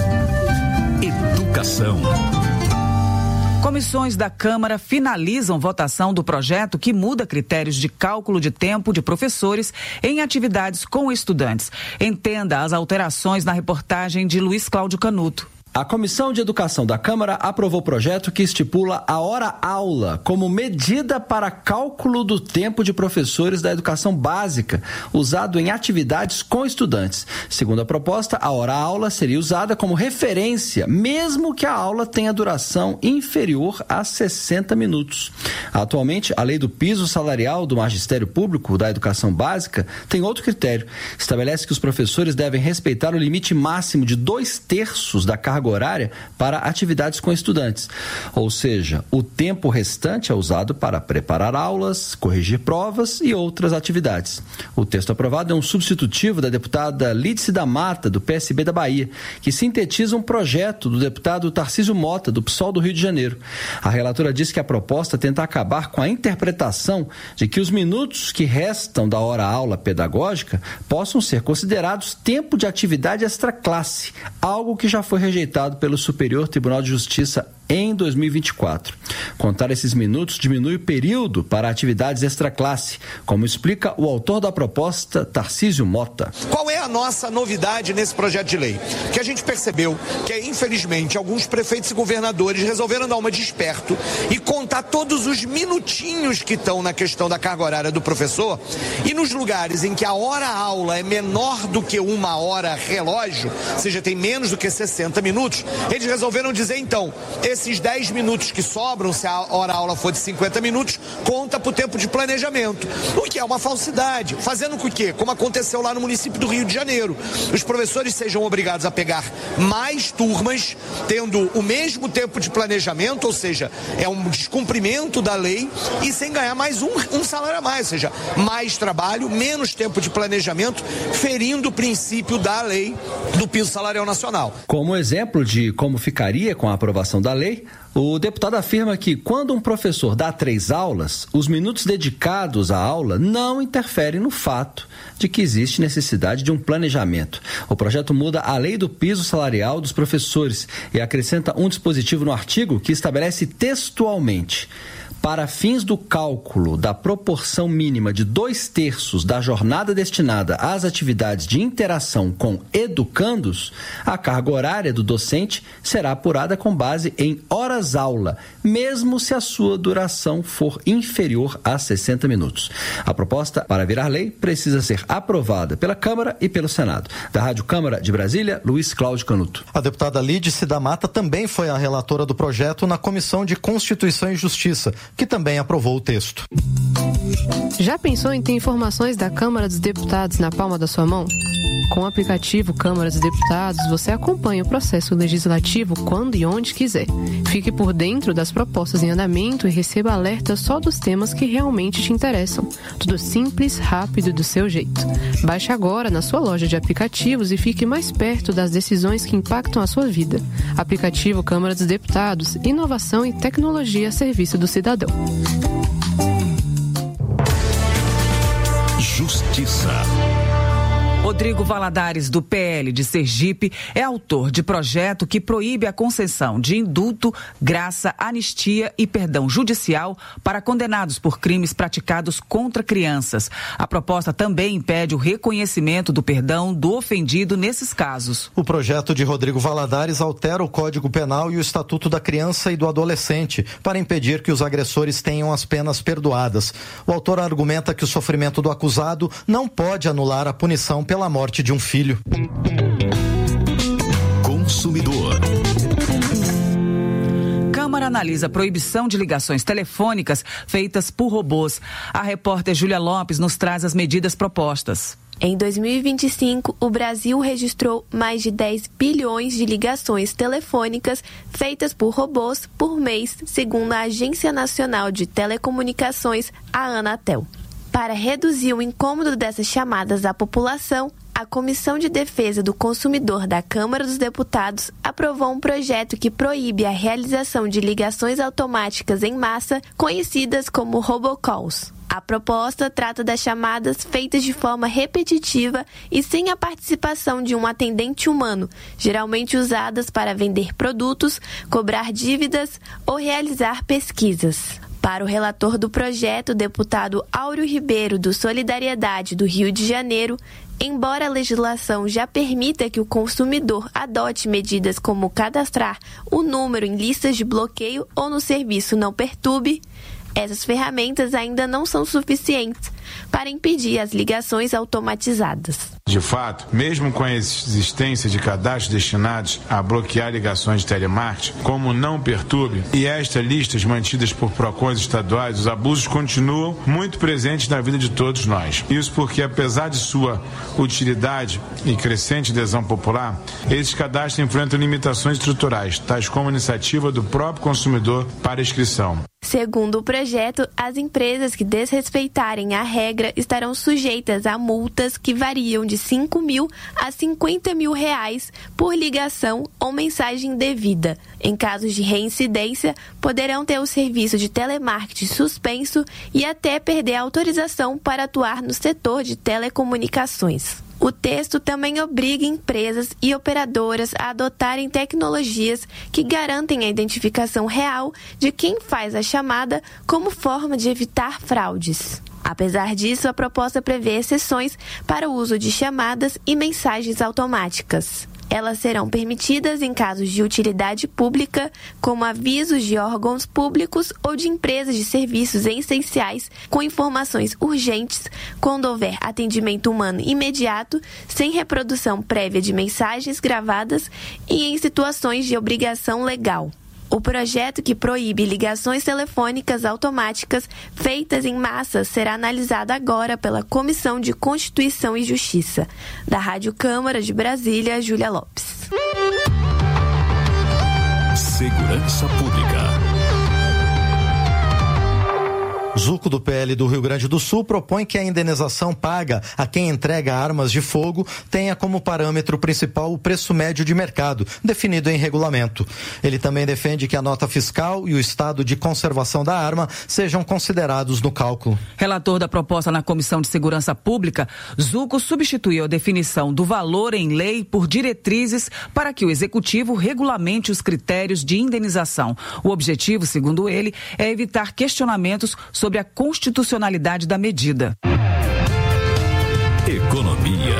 Educação. Comissões da Câmara finalizam votação do projeto que muda critérios de cálculo de tempo de professores em atividades com estudantes. Entenda as alterações na reportagem de Luiz Cláudio Canuto. A Comissão de Educação da Câmara aprovou o projeto que estipula a hora-aula como medida para cálculo do tempo de professores da educação básica, usado em atividades com estudantes. Segundo a proposta, a hora-aula seria usada como referência, mesmo que a aula tenha duração inferior a sessenta minutos. Atualmente, a lei do piso salarial do Magistério Público da Educação Básica tem outro critério. Estabelece que os professores devem respeitar o limite máximo de dois terços da carga horária para atividades com estudantes. Ou seja, o tempo restante é usado para preparar aulas, corrigir provas e outras atividades. O texto aprovado é um substitutivo da deputada Lídice da Mata, do P S B da Bahia, que sintetiza um projeto do deputado Tarcísio Mota, do P SOL do Rio de Janeiro. A relatora diz que a proposta tenta acabar com a interpretação de que os minutos que restam da hora-aula pedagógica possam ser considerados tempo de atividade extraclasse, algo que já foi rejeitado pelo Superior Tribunal de Justiça em dois mil e vinte e quatro. Contar esses minutos diminui o período para atividades extraclasse, como explica o autor da proposta, Tarcísio Mota. Qual é a nossa novidade nesse projeto de lei? Que a gente percebeu que, infelizmente, alguns prefeitos e governadores resolveram dar uma de esperto e contar todos os minutinhos que estão na questão da carga horária do professor, e nos lugares em que a hora-aula é menor do que uma hora relógio, ou seja, tem menos do que sessenta minutos, eles resolveram dizer, então, esse esses dez minutos que sobram, se a hora-aula for de cinquenta minutos, conta para o tempo de planejamento, o que é uma falsidade, fazendo com que, como aconteceu lá no município do Rio de Janeiro, os professores sejam obrigados a pegar mais turmas, tendo o mesmo tempo de planejamento, ou seja, é um descumprimento da lei, e sem ganhar mais um, um salário a mais, ou seja, mais trabalho, menos tempo de planejamento, ferindo o princípio da lei do piso salarial nacional. Como exemplo de como ficaria com a aprovação da lei, o deputado afirma que quando um professor dá três aulas, os minutos dedicados à aula não interferem no fato de que existe necessidade de um planejamento. O projeto muda a lei do piso salarial dos professores e acrescenta um dispositivo no artigo que estabelece textualmente: para fins do cálculo da proporção mínima de dois terços da jornada destinada às atividades de interação com educandos, a carga horária do docente será apurada com base em horas-aula, mesmo se a sua duração for inferior a sessenta minutos. A proposta, para virar lei, precisa ser aprovada pela Câmara e pelo Senado. Da Rádio Câmara de Brasília, Luiz Cláudio Canuto. A deputada Lídice da Mata também foi a relatora do projeto na Comissão de Constituição e Justiça, que também aprovou o texto. Já pensou em ter informações da Câmara dos Deputados na palma da sua mão? Com o aplicativo Câmara dos Deputados, você acompanha o processo legislativo quando e onde quiser. Fique por dentro das propostas em andamento e receba alertas só dos temas que realmente te interessam. Tudo simples, rápido e do seu jeito. Baixe agora na sua loja de aplicativos e fique mais perto das decisões que impactam a sua vida. Aplicativo Câmara dos Deputados, inovação e tecnologia a serviço do cidadão. Justiça. Rodrigo Valadares, do P L de Sergipe, é autor de projeto que proíbe a concessão de indulto, graça, anistia e perdão judicial para condenados por crimes praticados contra crianças. A proposta também impede o reconhecimento do perdão do ofendido nesses casos. O projeto de Rodrigo Valadares altera o Código Penal e o Estatuto da Criança e do Adolescente para impedir que os agressores tenham as penas perdoadas. O autor argumenta que o sofrimento do acusado não pode anular a punição pela morte de um filho. Consumidor. Câmara analisa a proibição de ligações telefônicas feitas por robôs. A repórter Júlia Lopes nos traz as medidas propostas. Em dois mil e vinte e cinco, o Brasil registrou mais de dez bilhões de ligações telefônicas feitas por robôs por mês, segundo a Agência Nacional de Telecomunicações, a Anatel. Para reduzir o incômodo dessas chamadas à população, a Comissão de Defesa do Consumidor da Câmara dos Deputados aprovou um projeto que proíbe a realização de ligações automáticas em massa, conhecidas como robocalls. A proposta trata das chamadas feitas de forma repetitiva e sem a participação de um atendente humano, geralmente usadas para vender produtos, cobrar dívidas ou realizar pesquisas. Para o relator do projeto, o deputado Áureo Ribeiro, do Solidariedade do Rio de Janeiro, embora a legislação já permita que o consumidor adote medidas como cadastrar o número em listas de bloqueio ou no serviço Não Perturbe, essas ferramentas ainda não são suficientes para impedir as ligações automatizadas. De fato, mesmo com a existência de cadastros destinados a bloquear ligações de telemarketing, como Não Perturbe, e estas listas mantidas por PROCONs estaduais, os abusos continuam muito presentes na vida de todos nós. Isso porque, apesar de sua utilidade e crescente adesão popular, esses cadastros enfrentam limitações estruturais, tais como a iniciativa do próprio consumidor para inscrição. Segundo o projeto, as empresas que desrespeitarem a regra estarão sujeitas a multas que variam de cinco mil a cinquenta mil reais por ligação ou mensagem indevida. Em casos de reincidência, poderão ter o serviço de telemarketing suspenso e até perder a autorização para atuar no setor de telecomunicações. O texto também obriga empresas e operadoras a adotarem tecnologias que garantem a identificação real de quem faz a chamada como forma de evitar fraudes. Apesar disso, a proposta prevê exceções para o uso de chamadas e mensagens automáticas. Elas serão permitidas em casos de utilidade pública, como avisos de órgãos públicos ou de empresas de serviços essenciais com informações urgentes, quando houver atendimento humano imediato, sem reprodução prévia de mensagens gravadas e em situações de obrigação legal. O projeto que proíbe ligações telefônicas automáticas feitas em massa será analisado agora pela Comissão de Constituição e Justiça. Da Rádio Câmara de Brasília, Júlia Lopes. Segurança Pública. Zuco do P L do Rio Grande do Sul propõe que a indenização paga a quem entrega armas de fogo tenha como parâmetro principal o preço médio de mercado, definido em regulamento. Ele também defende que a nota fiscal e o estado de conservação da arma sejam considerados no cálculo. Relator da proposta na Comissão de Segurança Pública, Zuco substituiu a definição do valor em lei por diretrizes para que o Executivo regulamente os critérios de indenização. O objetivo, segundo ele, é evitar questionamentos sobre sobre a constitucionalidade da medida. Economia.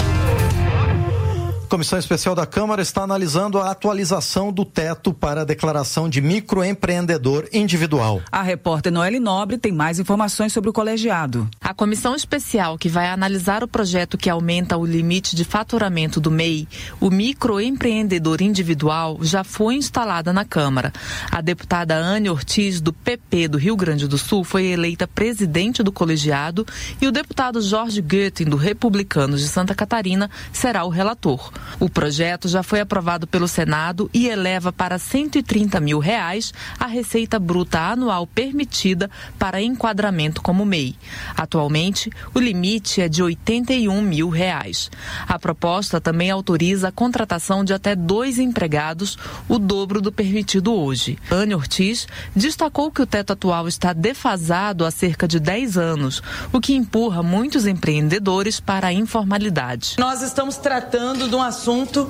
A Comissão Especial da Câmara está analisando a atualização do teto para a declaração de microempreendedor individual. A repórter Noelle Nobre tem mais informações sobre o colegiado. A comissão especial que vai analisar o projeto que aumenta o limite de faturamento do M E I, o microempreendedor individual, já foi instalada na Câmara. A deputada Anne Ortiz, do P P do Rio Grande do Sul, foi eleita presidente do colegiado e o deputado Jorge Goetting, do Republicanos de Santa Catarina, será o relator. O projeto já foi aprovado pelo Senado e eleva para cento e trinta mil reais a receita bruta anual permitida para enquadramento como M E I. Atualmente, o limite é de oitenta e um mil reais. A proposta também autoriza a contratação de até dois empregados, o dobro do permitido hoje. Anne Ortiz destacou que o teto atual está defasado há cerca de dez anos, o que empurra muitos empreendedores para a informalidade. Nós estamos tratando de um assunto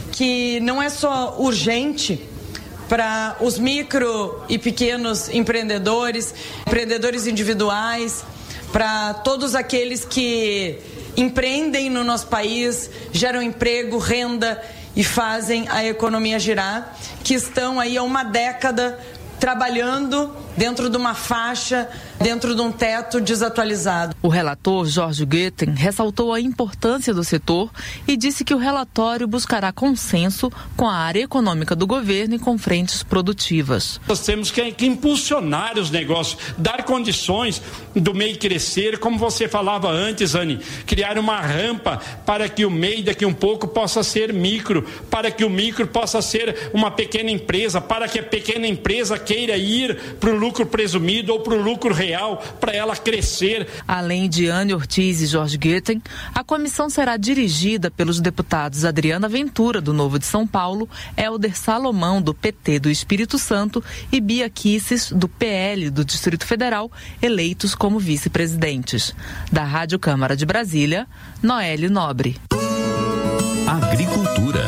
que não é só urgente para os micro e pequenos empreendedores, empreendedores individuais, para todos aqueles que empreendem no nosso país, geram emprego, renda e fazem a economia girar, que estão aí há uma década trabalhando dentro de uma faixa, dentro de um teto desatualizado. O relator, Jorge Goetting, ressaltou a importância do setor e disse que o relatório buscará consenso com a área econômica do governo e com frentes produtivas. Nós temos que, que impulsionar os negócios, dar condições do M E I crescer, como você falava antes, Anne, criar uma rampa para que o M E I daqui um pouco possa ser micro, para que o micro possa ser uma pequena empresa, para que a pequena empresa queira ir para o lucro presumido ou para o lucro real, para ela crescer. Além de Anne Ortiz e Jorge Goetting, a comissão será dirigida pelos deputados Adriana Ventura, do Novo de São Paulo, Helder Salomão, do P T do Espírito Santo e Bia Kicis, do P L do Distrito Federal, eleitos como vice-presidentes. Da Rádio Câmara de Brasília, Noelle Nobre. Agricultura.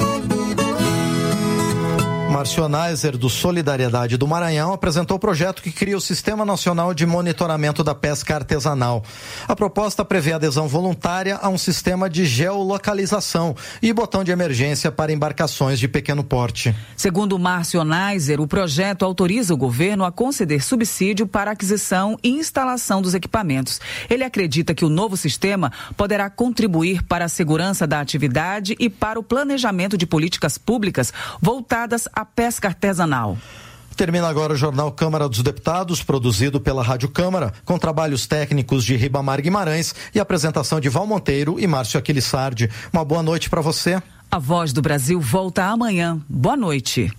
Márcio Neiser, do Solidariedade do Maranhão, apresentou o projeto que cria o Sistema Nacional de Monitoramento da Pesca Artesanal. A proposta prevê adesão voluntária a um sistema de geolocalização e botão de emergência para embarcações de pequeno porte. Segundo Márcio Neiser, o projeto autoriza o governo a conceder subsídio para aquisição e instalação dos equipamentos. Ele acredita que o novo sistema poderá contribuir para a segurança da atividade e para o planejamento de políticas públicas voltadas à pesca artesanal. Termina agora o Jornal Câmara dos Deputados, produzido pela Rádio Câmara, com trabalhos técnicos de Ribamar Guimarães e apresentação de Val Monteiro e Márcio Aquilissardi. Uma boa noite para você. A Voz do Brasil volta amanhã. Boa noite.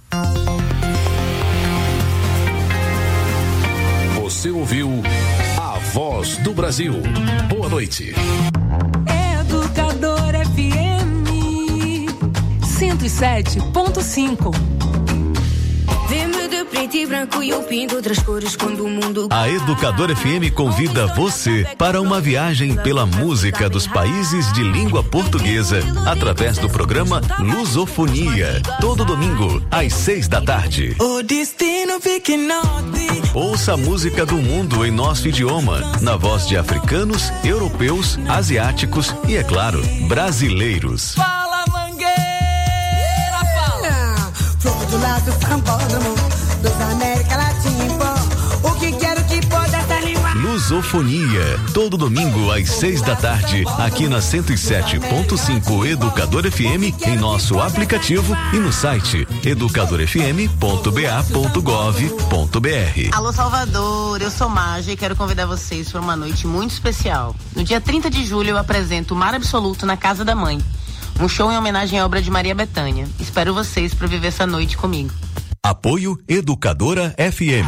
Você ouviu A Voz do Brasil. Boa noite. Educador F M cento e sete ponto cinco. Vê-me de preto e branco e eu pinto outras cores quando o mundo... A Educador F M convida você para uma viagem pela música dos países de língua portuguesa através do programa Lusofonia, todo domingo às seis da tarde. O destino fica norte. Ouça a música do mundo em nosso idioma, na voz de africanos, europeus, asiáticos e, é claro, brasileiros. Fala, Mangueira, fala. Do lado sambódromo, dos América Latina, o que quero que pode essa língua. Luso Lusofonia. Todo domingo às seis da tarde, aqui na cento e sete ponto cinco Educador F M, em nosso aplicativo e no site educador f m ponto b a ponto gov ponto b r. Alô Salvador, eu sou Maja e quero convidar vocês para uma noite muito especial. No dia trinta de julho eu apresento o Mar Absoluto na Casa da Mãe. Um show em homenagem à obra de Maria Bethânia. Espero vocês para viver essa noite comigo. Apoio Educadora F M.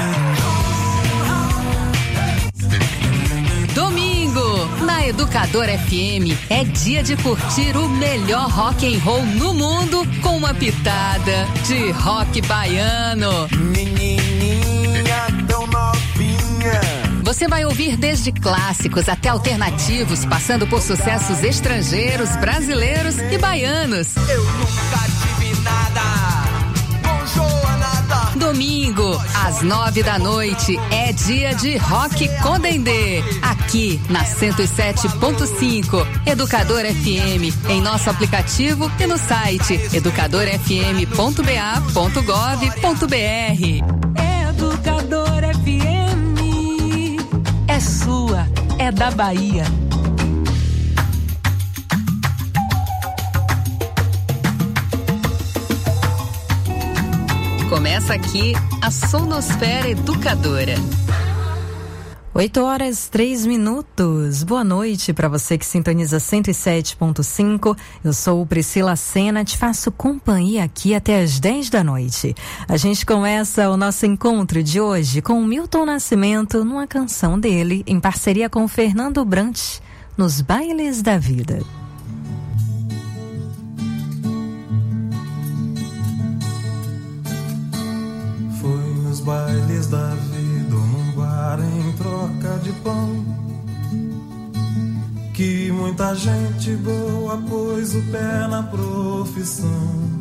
Domingo, na Educadora F M, é dia de curtir o melhor rock and roll no mundo com uma pitada de rock baiano. Menininha tão novinha. Você vai ouvir desde clássicos até alternativos, passando por sucessos estrangeiros, brasileiros e baianos. Eu nunca tive nada com Joanada. Domingo, às nove da noite, é dia de Rock com Dendê, aqui na cento e sete ponto cinco, Educador F M, em nosso aplicativo e no site educador f m ponto b a ponto gov ponto b r. Educador F M. É sua, é da Bahia. Começa aqui a Sonosfera Educadora. oito horas, três minutos. Boa noite para você que sintoniza cento e sete ponto cinco. Eu sou Priscila Sena, te faço companhia aqui até as dez da noite. A gente começa o nosso encontro de hoje com o Milton Nascimento numa canção dele, em parceria com o Fernando Brant, Nos Bailes da Vida. Foi nos bailes da vida, num bar em troca de pão, que muita gente boa pôs o pé na profissão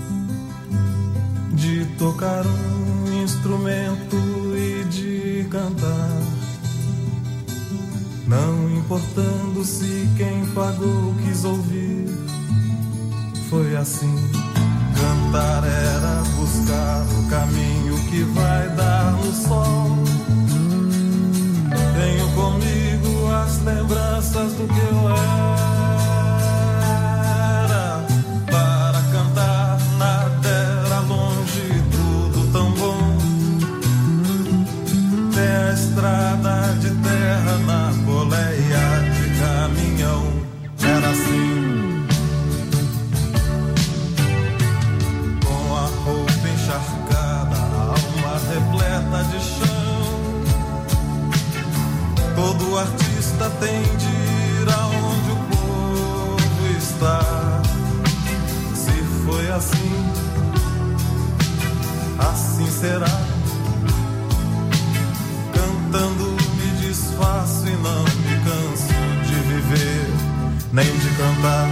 de tocar um instrumento e de cantar, não importando se quem pagou quis ouvir. Foi assim. Cantar era buscar o caminho que vai dar no sol. Tenho comigo as lembranças do que eu era. Para cantar nada era longe, tudo tão bom. Tem a estrada de terra na boleia de caminhão. Era assim. Encharcada, alma repleta de chão. Todo artista tem de ir aonde o povo está. Se foi assim, assim será. Cantando me desfaço e não me canso de viver, nem de cantar.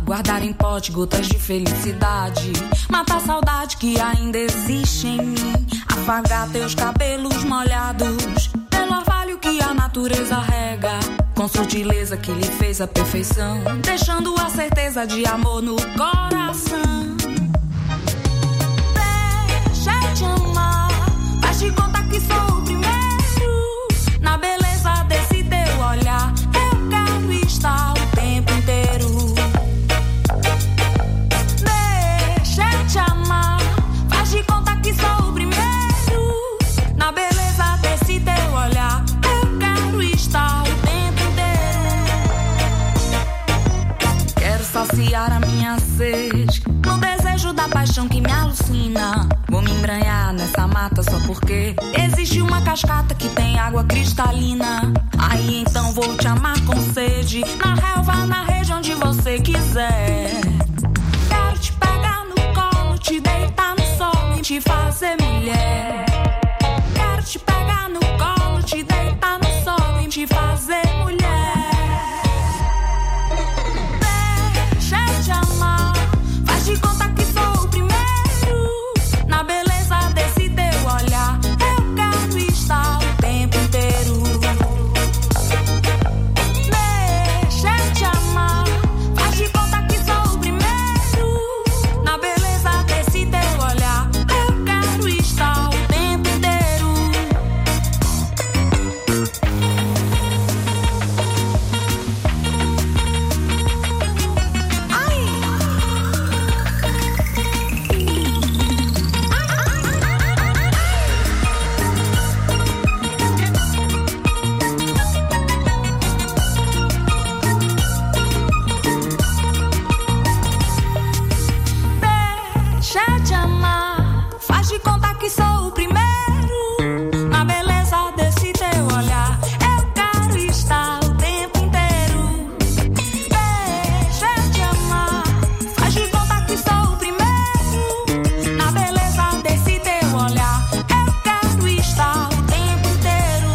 guardar em pote gotas de felicidade, matar a saudade que ainda existe em mim, apagar teus cabelos molhados pelo orvalho que a natureza rega, com sutileza que lhe fez a perfeição, deixando a certeza de amor no coração. Deixa eu te amar, faz de conta que sou o primeiro, na beleza desse teu olhar, eu quero estar o tempo inteiro. Deixa eu te amar, faz de conta que sou o primeiro, na beleza desse teu olhar, eu quero estar o tempo inteiro. Quero saciar a minha sede, no desejo da paixão que me alucina. Vou me embranhar nessa mata só porque existe uma cascata que tem água cristalina. Aí então vou te amar com sede, na relva, na região onde você quiser. Quero te pegar no colo, te deitar no sol e te fazer mulher. Quero te pegar no colo, te deitar no sol e te fazer mulher. Deixa eu te amar, faz de conta que sou o primeiro, na beleza desse teu olhar, eu quero estar o tempo inteiro. Deixa eu te amar, faz de conta que sou o primeiro, na beleza desse teu olhar, eu quero estar o tempo inteiro. Deixa eu te amar, faz de conta que sou o primeiro, na beleza desse teu olhar, eu quero estar o tempo inteiro. Deixa eu te amar, faz de conta que sou o primeiro, na beleza desse teu olhar, eu quero estar o tempo inteiro.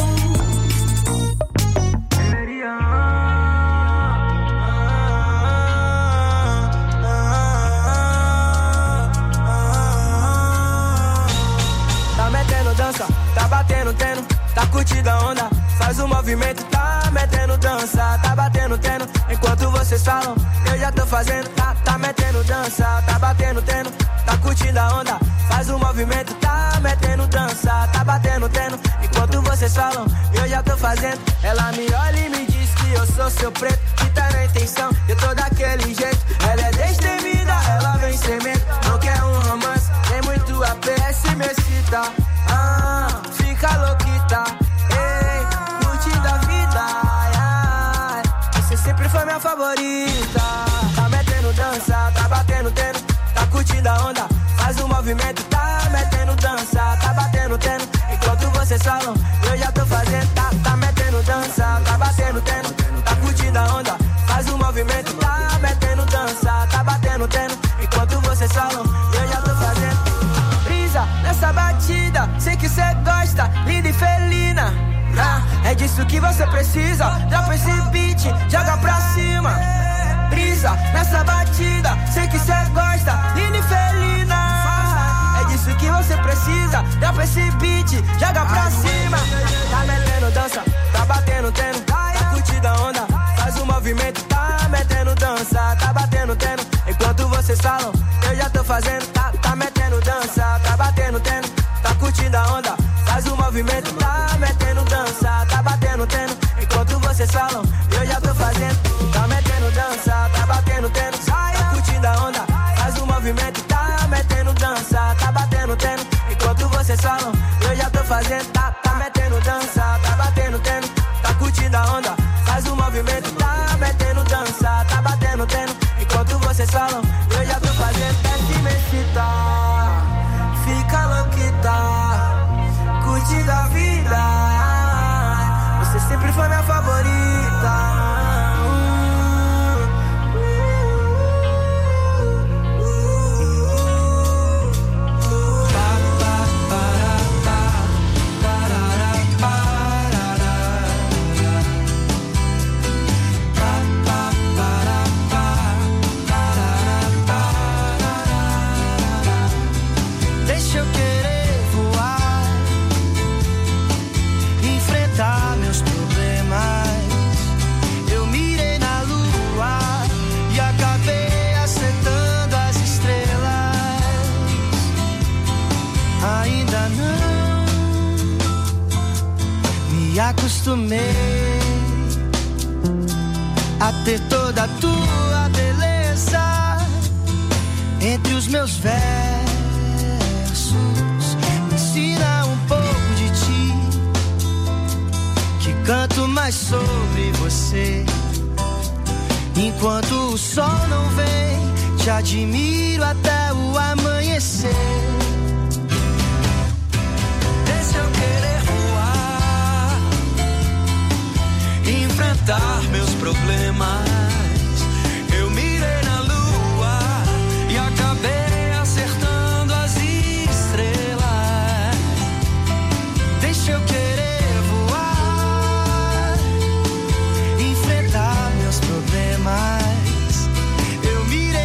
Tá metendo dança, tá batendo tendo, tá curtindo a onda, faz o movimento, tá metendo dança, tá batendo tendo, enquanto vocês falam, eu já tô fazendo, tá, tá metendo dança, tá batendo tendo, tá curtindo a onda, faz o movimento, tá metendo dança, tá batendo tendo, enquanto vocês falam, eu já tô fazendo. Ela me olha e me diz que eu sou seu preto, que tá na intenção, eu tô daquele jeito, ela é destemida, ela vem sem medo, não quer um romance, tem muito A P S, me excita, ah, fica louquita, ei, curtindo a vida, ai, ai, você sempre foi minha favorita. Tá metendo dança, tá batendo tendo, tá curtindo a onda, faz o movimento, tá metendo dança, tá batendo tendo, enquanto vocês falam, eu já tô fazendo, tá, tá metendo dança, tá batendo tendo, tá curtindo a onda, faz o movimento, tá metendo dança, tá batendo tendo, enquanto vocês falam, eu já tô fazendo. Brisa nessa batida, sei que cê gosta, linda e felina, ah, é disso que você precisa, dropa esse beat, joga pra cima. Brisa nessa batida, sei que cê gosta, linda e felina, é disso que você precisa, dropa esse beat, joga pra cima. Tá metendo dança, tá batendo tendo, tá curtindo a onda, faz o movimento, tá metendo dança, tá batendo tendo, enquanto vocês falam, eu já tô fazendo, tá, tá metendo dança, tá batendo tendo, tá curtindo a onda, faz o movimento, tá metendo dança, tá batendo tendo, enquanto vocês falam, eu já tô fazendo, tá metendo dança, tá batendo tendo, tá curtindo a onda, faz o movimento, tá metendo dança, tá batendo tendo, enquanto vocês falam, eu já tô fazendo, tá, tá metendo dança, tá batendo tendo, tá curtindo a onda, faz o movimento, tá metendo dança, tá batendo tendo, enquanto vocês falam, eu já tô fazendo, desce me excitar, fica louquita, curtindo a vida, você sempre foi minha favorita. acostumei a ter toda a tua beleza entre os meus versos. Me ensina um pouco de ti, que canto mais sobre você. Enquanto o sol não vem, te admiro até o amanhecer. Deixa eu querer voar, enfrentar meus problemas